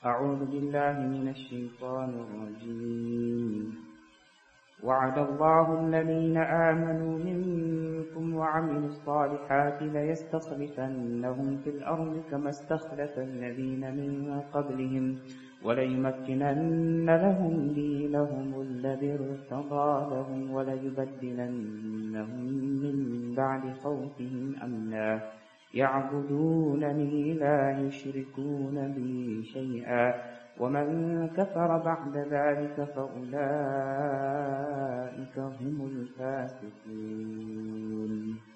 أعوذ بالله من الشيطان الرجيم وعد الله الذين آمنوا منكم وعملوا الصالحات ليستخلفنهم في الأرض كما استخلف الذين من قبلهم وليمكنن لهم دينهم الذي ارتضى لهم وليبدلنهم من بعد خوفهم أمنا يعبدونني لا يشركون بي شيئا ومن كفر بعد ذلك فأولئك هم الفاسقون.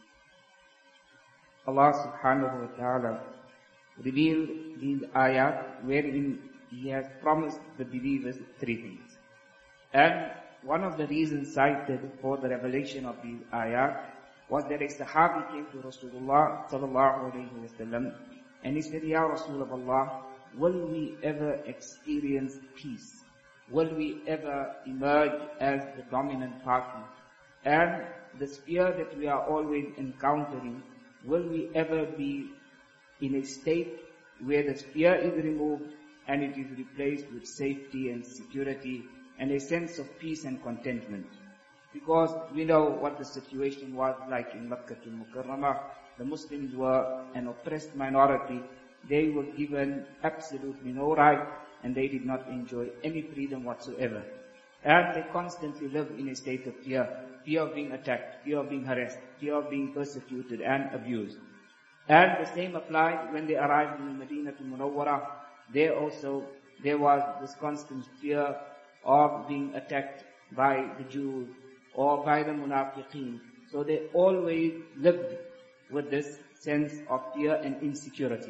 Allah subhanahu wa ta'ala revealed these ayat wherein He has promised the believers three things. And one of the reasons cited for the revelation of these ayat was that a Sahabi came to Rasulullah sallallahu alayhi wa sallam and he said, Ya Rasulullah, will we ever experience peace? Will we ever emerge as the dominant party? And the fear that we are always encountering, will we ever be in a state where the fear is removed and it is replaced with safety and security and a sense of peace and contentment? Because we know what the situation was like in Makkah al-Mukarramah. The Muslims were an oppressed minority. They were given absolutely no right and they did not enjoy any freedom whatsoever. And they constantly lived in a state of fear. Fear of being attacked, fear of being harassed, fear of being persecuted and abused. And the same applied when they arrived in Medina to Munawwarah. There was this constant fear of being attacked by the Jews or by the munafiqeen. So they always lived with this sense of fear and insecurity.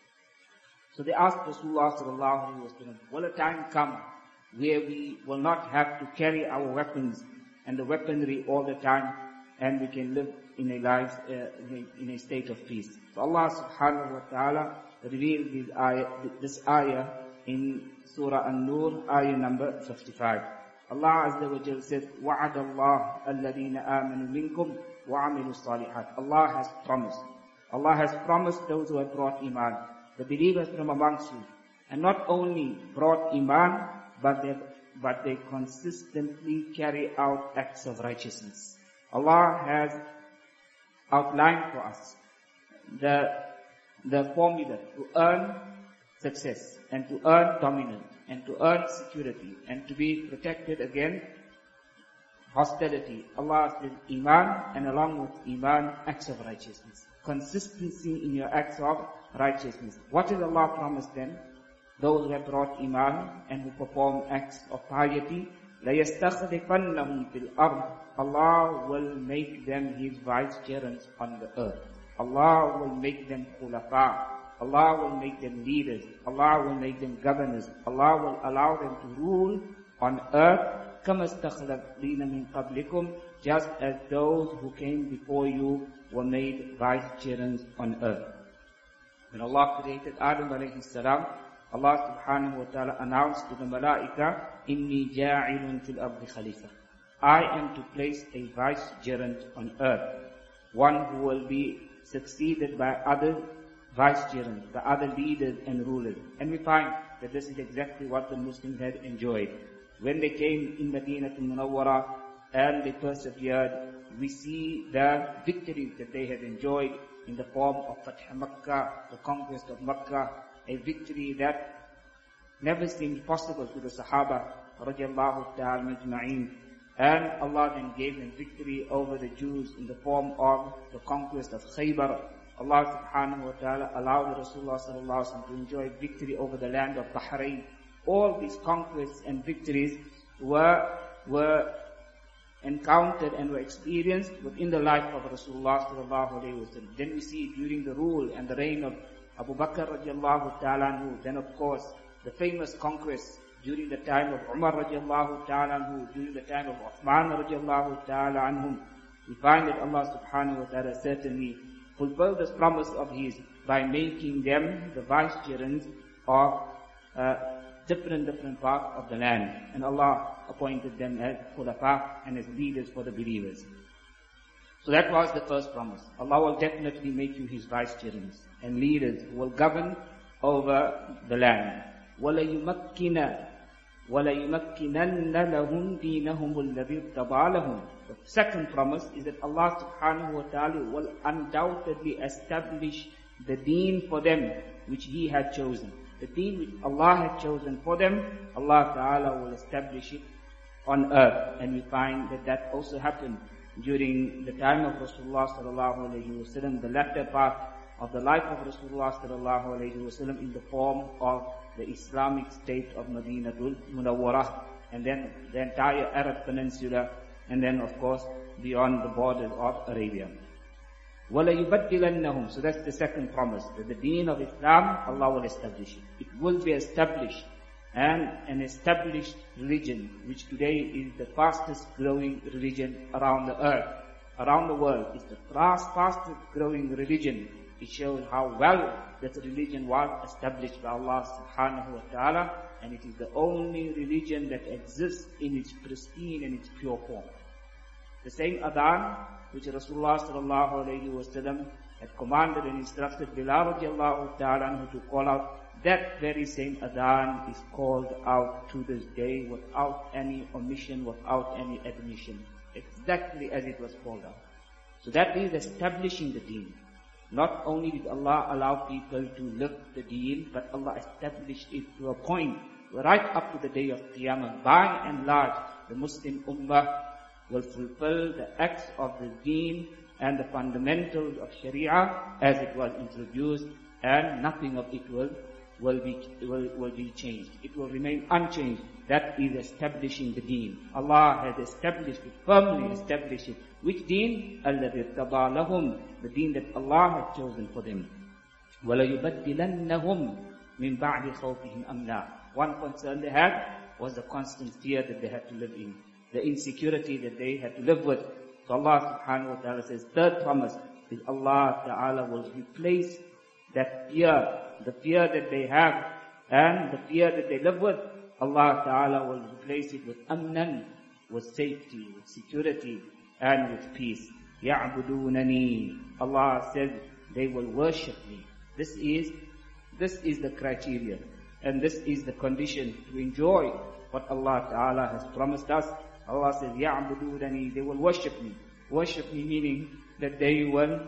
So they asked Rasulullah sallallahu alaihi wasallam, will a time come where we will not have to carry our weapons and the weaponry all the time and we can live in a state of peace? So Allah subhanahu wa ta'ala revealed this ayah in Surah An-Nur, ayah number 55. Allah Azza wa Jal says, وَعَدَ اللَّهُ الَّذِينَ آمَنُوا مِنْكُمْ وَعَمِلُوا الصَّالِحَاتِ. Allah has promised those who have brought Iman, the believers from amongst you, and not only brought Iman, but they consistently carry out acts of righteousness. Allah has outlined for us the formula to earn success and to earn dominance and to earn security and to be protected against hostility. Allah says Iman, and along with Iman, acts of righteousness. Consistency in your acts of righteousness. What did Allah promise then? Those who have brought Iman and who perform acts of piety, لَيَسْتَخْلِفَنَّهُمْ فِي الْأَرْضِ. Allah will make them His vicegerents on the earth. Allah will make them khulafa. Allah will make them leaders. Allah will make them governors. Allah will allow them to rule on earth. كَمَا اسْتَخْلَفِينَ مِنْ قَبْلِكُمْ. Just as those who came before you were made vicegerents on earth. When Allah created Adam alayhi salam, Allah subhanahu wa ta'ala announced to the malaika, إِنِّي جَاعِلٌ فِي الْأَرْضِ خَلِيفَةً. I am to place a vicegerent on earth. One who will be succeeded by other vicegerents, by other leaders and rulers. And we find that this is exactly what the Muslims had enjoyed. When they came in Medina to Munawwarah and they persevered, we see the victories that they had enjoyed in the form of Fath Makkah, the conquest of Makkah, a victory that never seemed possible to the Sahaba radiallahu ta'ala majma'in. And Allah then gave them victory over the Jews in the form of the conquest of Khaybar. Allah subhanahu wa ta'ala allowed Rasulullah sallallahu alaihi wasallam to enjoy victory over the land of Bahrain. All these conquests and victories were encountered and were experienced within the life of Rasulullah sallallahu alaihi wasallam. Then we see during the rule and the reign of Abu Bakr radiallahu ta'ala anhu, then of course the famous conquests during the time of Umar radiallahu ta'ala anhu, during the time of Uthman radiallahu ta'ala anhum. We find that Allah subhanahu wa ta'ala certainly fulfilled this promise of His by making them the vicegerents of different parts of the land. And Allah appointed them as khulafa and as leaders for the believers. So that was the first promise. Allah will definitely make you His vicegerents and leaders who will govern over the land. وَلَيُمَكِّنَ وَلَيُمَكِّنَنَّ لَهُمْ دِينَهُمُ الَّذِي ارْتَضَىٰ لَهُمْ. The second promise is that Allah subhanahu wa ta'ala will undoubtedly establish the deen for them which He had chosen. The deen which Allah had chosen for them, Allah ta'ala will establish it on earth. And we find that that also happened during the time of Rasulullah sallallahu alayhi wa sallam, the latter part of the life of Rasulullah sallallahu alayhi wa sallam, in the form of the Islamic state of Madinatul Munawwarah, and then the entire Arab Peninsula, and then of course beyond the borders of Arabia. وَلَيُبَدِّلَنَّهُمْ. So that's the second promise, that the deen of Islam, Allah will establish it. It will be established, and an established religion, which today is the fastest growing religion around the earth, around the world. It's the fastest growing religion. It shows how well that religion was established by Allah subhanahu wa ta'ala, and it is the only religion that exists in its pristine and its pure form. The same adhan which Rasulullah sallallahu alayhi wa sallam had commanded and instructed Bilal radiallahu ta'ala anhu to call out, that very same adhan is called out to this day without any omission, without any admission, exactly as it was called out. So that is establishing the deen. Not only did Allah allow people to live the deen, but Allah established it to a point where right up to the day of Qiyamah, by and large, the Muslim Ummah will fulfill the acts of the deen and the fundamentals of Sharia as it was introduced, and nothing of it will be changed. It will remain unchanged. That is establishing the deen. Allah has established it, firmly established it. Which deen? الَّذِي ارْتَضَىٰ لَهُمْ. The deen that Allah had chosen for them. وَلَيُبَدِّلَنَّهُمْ مِنْ بَعْدِ خَوْفِهِمْ أَمْنًا. One concern they had was the constant fear that they had to live in, the insecurity that they had to live with. So Allah subhanahu wa ta'ala says, third promise is Allah ta'ala will replace that fear, the fear that they have and the fear that they live with. Allah ta'ala will replace it with amnan, with safety, with security, and with peace. يَعْبُدُونَنِي. Allah says they will worship me. This is the criteria, and this is the condition to enjoy what Allah ta'ala has promised us. Allah says, يَعْبُدُونَنِي. They will worship me. Worship me meaning that they will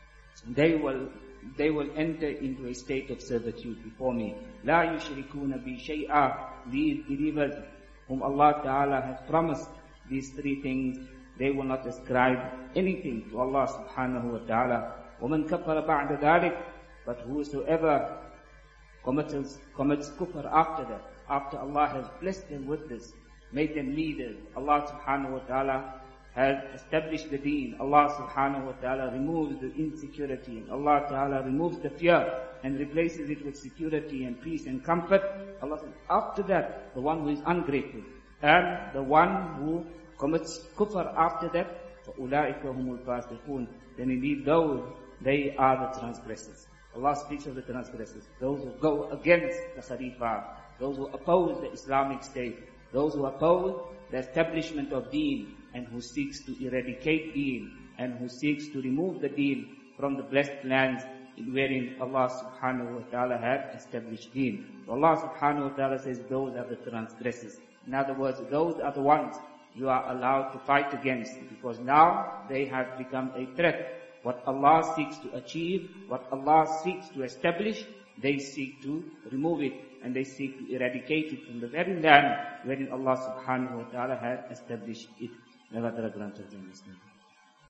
enter into a state of servitude before me. لَا يُشْرِكُونَ بِي شَيْئًا. These believers whom Allah Ta'ala has promised these three things, they will not ascribe anything to Allah Subhanahu wa Ta'ala. وَمَنْ كَفَرَ بَعْدَ ذَلِكَ. But whosoever commits kufr after that, after Allah has blessed them with this, made them leaders, Allah Subhanahu wa Ta'ala has established the deen, Allah subhanahu wa ta'ala removes the insecurity, Allah ta'ala removes the fear and replaces it with security and peace and comfort. Allah says, after that, the one who is ungrateful and the one who commits kufr after that, فَأُولَٰئِكَ هُمُ الْفَاسِقُونَ. Then indeed those, they are the transgressors. Allah speaks of the transgressors, those who go against the Khalifa, those who oppose the Islamic State, those who oppose the establishment of deen, and who seeks to eradicate deen, and who seeks to remove the deen from the blessed lands wherein Allah subhanahu wa ta'ala had established deen. So Allah subhanahu wa ta'ala says those are the transgressors. In other words, those are the ones you are allowed to fight against, because now they have become a threat. What Allah seeks to achieve, what Allah seeks to establish, they seek to remove it, and they seek to eradicate it from the very land wherein Allah subhanahu wa ta'ala had established it. May Allah grant us understanding.